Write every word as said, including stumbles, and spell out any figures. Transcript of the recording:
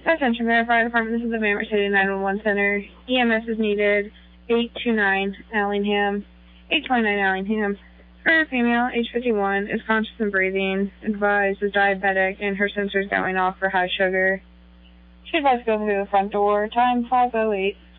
Attention, Grand Fire Department, this is the Van City nine one one Center. E M S is needed. eight two nine Allingham. eight twenty-nine Allingham. For female, age fifty-one, is conscious and breathing. Advised is diabetic and her sensors going off for high sugar. She advised to go through the front door. Time five oh eight.